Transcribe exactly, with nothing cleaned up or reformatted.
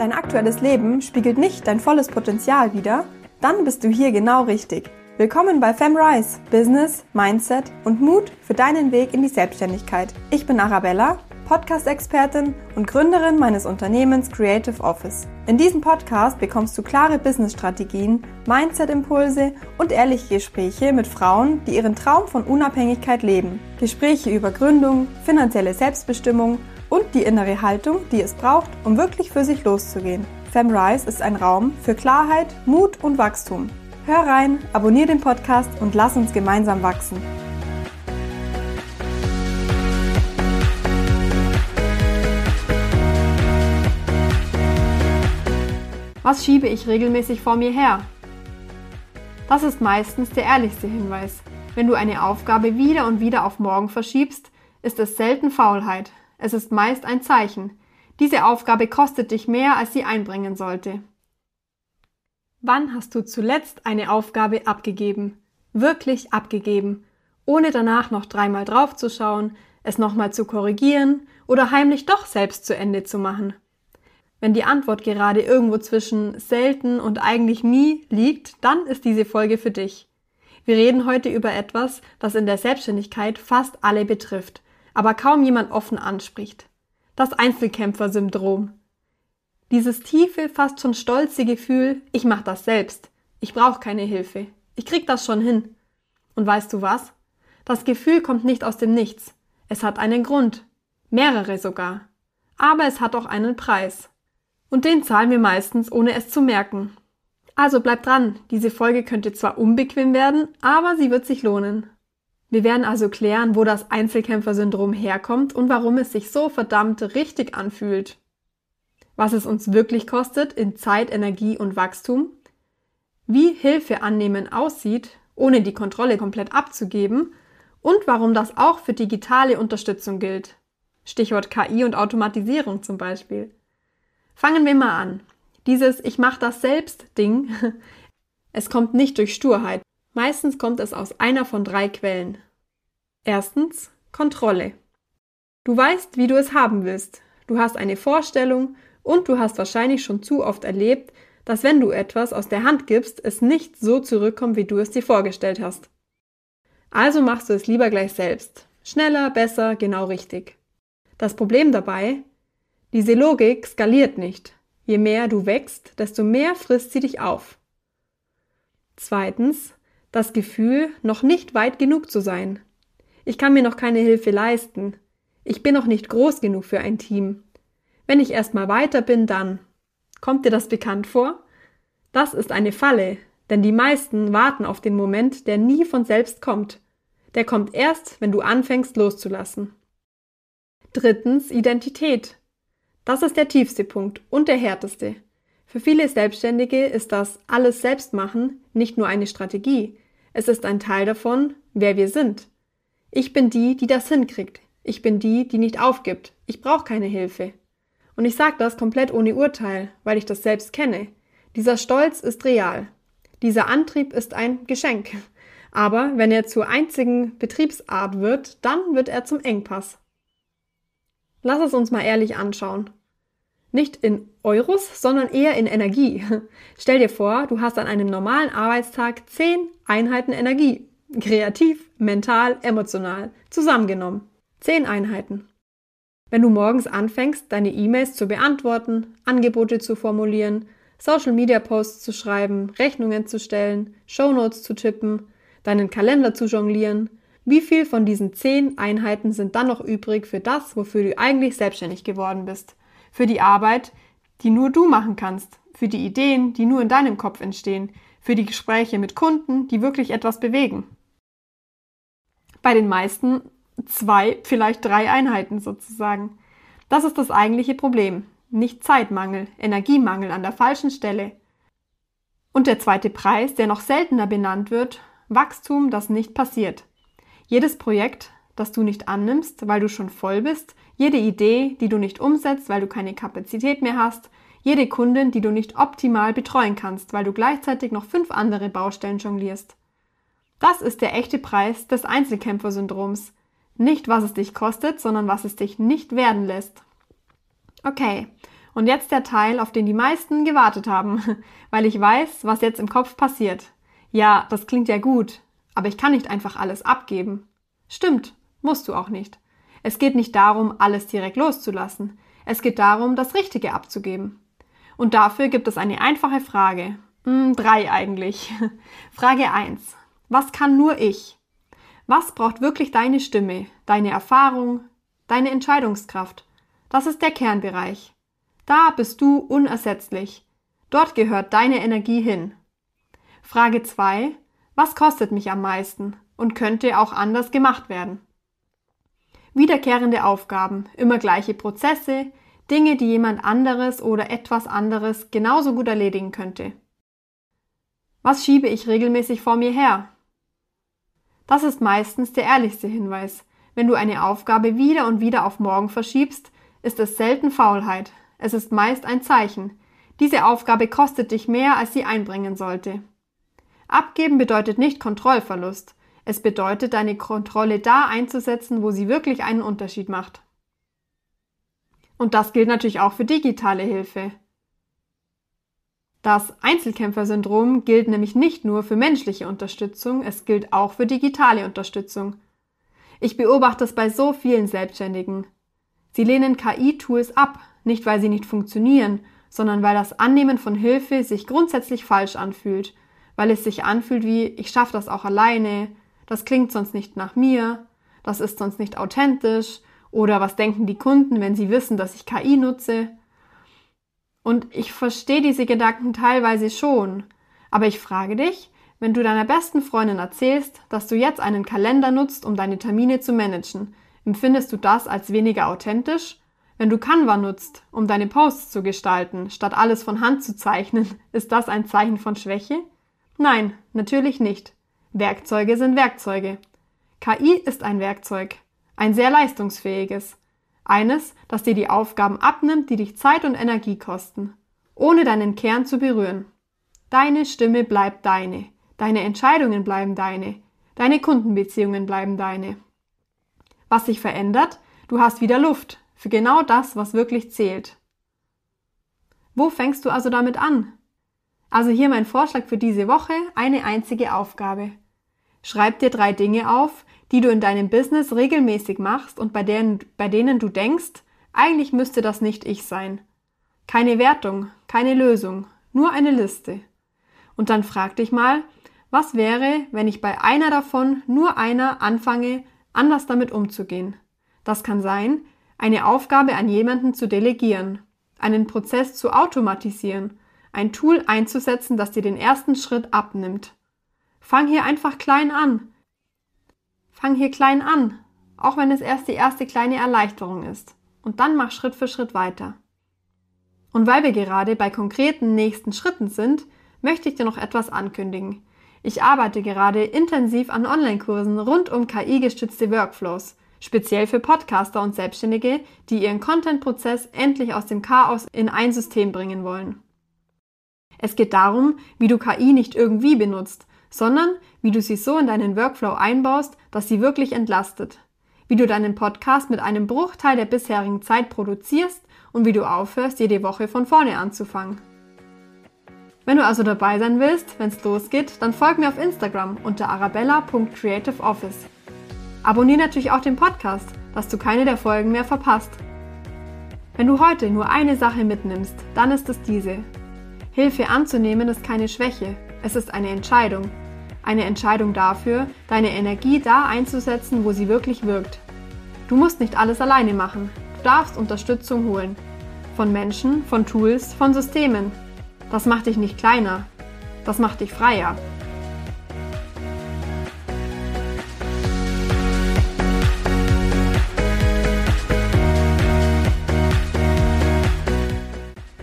Dein aktuelles Leben spiegelt nicht dein volles Potenzial wider? Dann bist du hier genau richtig. Willkommen bei FemRise, Business, Mindset und Mut für deinen Weg in die Selbstständigkeit. Ich bin Arabella, Podcast-Expertin und Gründerin meines Unternehmens Creative Office. In diesem Podcast bekommst du klare Business-Strategien, Mindset-Impulse und ehrliche Gespräche mit Frauen, die ihren Traum von Unabhängigkeit leben. Gespräche über Gründung, finanzielle Selbstbestimmung und die innere Haltung, die es braucht, um wirklich für sich loszugehen. FemRise ist ein Raum für Klarheit, Mut und Wachstum. Hör rein, abonniere den Podcast und lass uns gemeinsam wachsen. Was schiebe ich regelmäßig vor mir her? Das ist meistens der ehrlichste Hinweis. Wenn du eine Aufgabe wieder und wieder auf morgen verschiebst, ist es selten Faulheit. Es ist meist ein Zeichen. Diese Aufgabe kostet dich mehr, als sie einbringen sollte. Wann hast du zuletzt eine Aufgabe abgegeben? Wirklich abgegeben, ohne danach noch dreimal draufzuschauen, es nochmal zu korrigieren oder heimlich doch selbst zu Ende zu machen? Wenn die Antwort gerade irgendwo zwischen selten und eigentlich nie liegt, dann ist diese Folge für dich. Wir reden heute über etwas, das in der Selbstständigkeit fast alle betrifft, aber kaum jemand offen anspricht. Das Einzelkämpfer-Syndrom. Dieses tiefe, fast schon stolze Gefühl, ich mache das selbst, ich brauche keine Hilfe, ich krieg das schon hin. Und weißt du was? Das Gefühl kommt nicht aus dem Nichts. Es hat einen Grund, mehrere sogar. Aber es hat auch einen Preis. Und den zahlen wir meistens, ohne es zu merken. Also bleib dran, diese Folge könnte zwar unbequem werden, aber sie wird sich lohnen. Wir werden also klären, wo das Einzelkämpfer-Syndrom herkommt und warum es sich so verdammt richtig anfühlt. Was es uns wirklich kostet in Zeit, Energie und Wachstum, wie Hilfe annehmen aussieht, ohne die Kontrolle komplett abzugeben und warum das auch für digitale Unterstützung gilt. Stichwort K I und Automatisierung zum Beispiel. Fangen wir mal an. Dieses Ich mach das selbst Ding, es kommt nicht durch Sturheit. Meistens kommt es aus einer von drei Quellen. Erstens, Kontrolle. Du weißt, wie du es haben willst. Du hast eine Vorstellung und du hast wahrscheinlich schon zu oft erlebt, dass wenn du etwas aus der Hand gibst, es nicht so zurückkommt, wie du es dir vorgestellt hast. Also machst du es lieber gleich selbst. Schneller, besser, genau richtig. Das Problem dabei: diese Logik skaliert nicht. Je mehr du wächst, desto mehr frisst sie dich auf. Zweitens, das Gefühl, noch nicht weit genug zu sein. Ich kann mir noch keine Hilfe leisten. Ich bin noch nicht groß genug für ein Team. Wenn ich erstmal weiter bin, dann. Kommt dir das bekannt vor? Das ist eine Falle, denn die meisten warten auf den Moment, der nie von selbst kommt. Der kommt erst, wenn du anfängst loszulassen. Drittens, Identität. Das ist der tiefste Punkt und der härteste. Für viele Selbstständige ist das alles selbst machen nicht nur eine Strategie. Es ist ein Teil davon, wer wir sind. Ich bin die, die das hinkriegt. Ich bin die, die nicht aufgibt. Ich brauche keine Hilfe. Und ich sage das komplett ohne Urteil, weil ich das selbst kenne. Dieser Stolz ist real. Dieser Antrieb ist ein Geschenk. Aber wenn er zur einzigen Betriebsart wird, dann wird er zum Engpass. Lass es uns mal ehrlich anschauen. Nicht in Euros, sondern eher in Energie. Stell dir vor, du hast an einem normalen Arbeitstag zehn Einheiten Energie. Kreativ, mental, emotional. Zusammengenommen. Zehn Einheiten. Wenn du morgens anfängst, deine E-Mails zu beantworten, Angebote zu formulieren, Social-Media-Posts zu schreiben, Rechnungen zu stellen, Shownotes zu tippen, deinen Kalender zu jonglieren, wie viel von diesen zehn Einheiten sind dann noch übrig für das, wofür du eigentlich selbstständig geworden bist? Für die Arbeit, die nur du machen kannst, für die Ideen, die nur in deinem Kopf entstehen, für die Gespräche mit Kunden, die wirklich etwas bewegen. Bei den meisten zwei, vielleicht drei Einheiten sozusagen. Das ist das eigentliche Problem. Nicht Zeitmangel, Energiemangel an der falschen Stelle. Und der zweite Preis, der noch seltener benannt wird, Wachstum, das nicht passiert. Jedes Projekt, das du nicht annimmst, weil du schon voll bist, jede Idee, die du nicht umsetzt, weil du keine Kapazität mehr hast, jede Kundin, die du nicht optimal betreuen kannst, weil du gleichzeitig noch fünf andere Baustellen jonglierst. Das ist der echte Preis des Einzelkämpfer-Syndroms. Nicht, was es dich kostet, sondern was es dich nicht werden lässt. Okay, Und jetzt der Teil, auf den die meisten gewartet haben, weil ich weiß, was jetzt im Kopf passiert. Ja, das klingt ja gut, aber ich kann nicht einfach alles abgeben. Stimmt, musst du auch nicht. Es geht nicht darum, alles direkt loszulassen. Es geht darum, das Richtige abzugeben. Und dafür gibt es eine einfache Frage. Hm, drei eigentlich. Frage eins. Was kann nur ich? Was braucht wirklich deine Stimme, deine Erfahrung, deine Entscheidungskraft? Das ist der Kernbereich. Da bist du unersetzlich. Dort gehört deine Energie hin. Frage zwei. Was kostet mich am meisten und könnte auch anders gemacht werden? Wiederkehrende Aufgaben, immer gleiche Prozesse, Dinge, die jemand anderes oder etwas anderes genauso gut erledigen könnte. Was schiebe ich regelmäßig vor mir her? Das ist meistens der ehrlichste Hinweis. Wenn du eine Aufgabe wieder und wieder auf morgen verschiebst, ist es selten Faulheit. Es ist meist ein Zeichen. Diese Aufgabe kostet dich mehr, als sie einbringen sollte. Abgeben bedeutet nicht Kontrollverlust. Es bedeutet, deine Kontrolle da einzusetzen, wo sie wirklich einen Unterschied macht. Und das gilt natürlich auch für digitale Hilfe. Das Einzelkämpfersyndrom gilt nämlich nicht nur für menschliche Unterstützung, es gilt auch für digitale Unterstützung. Ich beobachte es bei so vielen Selbstständigen. Sie lehnen K I-Tools ab, nicht weil sie nicht funktionieren, sondern weil das Annehmen von Hilfe sich grundsätzlich falsch anfühlt, weil es sich anfühlt wie, ich schaffe das auch alleine, das klingt sonst nicht nach mir, das ist sonst nicht authentisch oder was denken die Kunden, wenn sie wissen, dass ich K I nutze? Und ich verstehe diese Gedanken teilweise schon, aber ich frage dich, wenn du deiner besten Freundin erzählst, dass du jetzt einen Kalender nutzt, um deine Termine zu managen, empfindest du das als weniger authentisch? Wenn du Canva nutzt, um deine Posts zu gestalten, statt alles von Hand zu zeichnen, ist das ein Zeichen von Schwäche? Nein, natürlich nicht. Werkzeuge sind Werkzeuge. K I ist ein Werkzeug, ein sehr leistungsfähiges. Eines, das dir die Aufgaben abnimmt, die dich Zeit und Energie kosten, ohne deinen Kern zu berühren. Deine Stimme bleibt deine, deine Entscheidungen bleiben deine, deine Kundenbeziehungen bleiben deine. Was sich verändert? Du hast wieder Luft für genau das, was wirklich zählt. Wo fängst du also damit an? Also hier mein Vorschlag für diese Woche, eine einzige Aufgabe. Schreib dir drei Dinge auf, die du in deinem Business regelmäßig machst und bei denen, bei denen du denkst, eigentlich müsste das nicht ich sein. Keine Wertung, keine Lösung, nur eine Liste. Und dann frag dich mal, was wäre, wenn ich bei einer davon, nur einer, anfange, anders damit umzugehen? Das kann sein, eine Aufgabe an jemanden zu delegieren, einen Prozess zu automatisieren, ein Tool einzusetzen, das dir den ersten Schritt abnimmt. Fang hier einfach klein an. Fang hier klein an, auch wenn es erst die erste kleine Erleichterung ist. Und dann mach Schritt für Schritt weiter. Und weil wir gerade bei konkreten nächsten Schritten sind, möchte ich dir noch etwas ankündigen. Ich arbeite gerade intensiv an Online-Kursen rund um K I-gestützte Workflows, speziell für Podcaster und Selbstständige, die ihren Content-Prozess endlich aus dem Chaos in ein System bringen wollen. Es geht darum, wie du K I nicht irgendwie benutzt, sondern wie du sie so in deinen Workflow einbaust, dass sie wirklich entlastet. Wie du deinen Podcast mit einem Bruchteil der bisherigen Zeit produzierst und wie du aufhörst, jede Woche von vorne anzufangen. Wenn du also dabei sein willst, wenn es losgeht, dann folg mir auf Instagram unter arabella punkt creative office. Abonniere natürlich auch den Podcast, dass du keine der Folgen mehr verpasst. Wenn du heute nur eine Sache mitnimmst, dann ist es diese. Hilfe anzunehmen ist keine Schwäche, es ist eine Entscheidung. Eine Entscheidung dafür, deine Energie da einzusetzen, wo sie wirklich wirkt. Du musst nicht alles alleine machen. Du darfst Unterstützung holen. Von Menschen, von Tools, von Systemen. Das macht dich nicht kleiner. Das macht dich freier.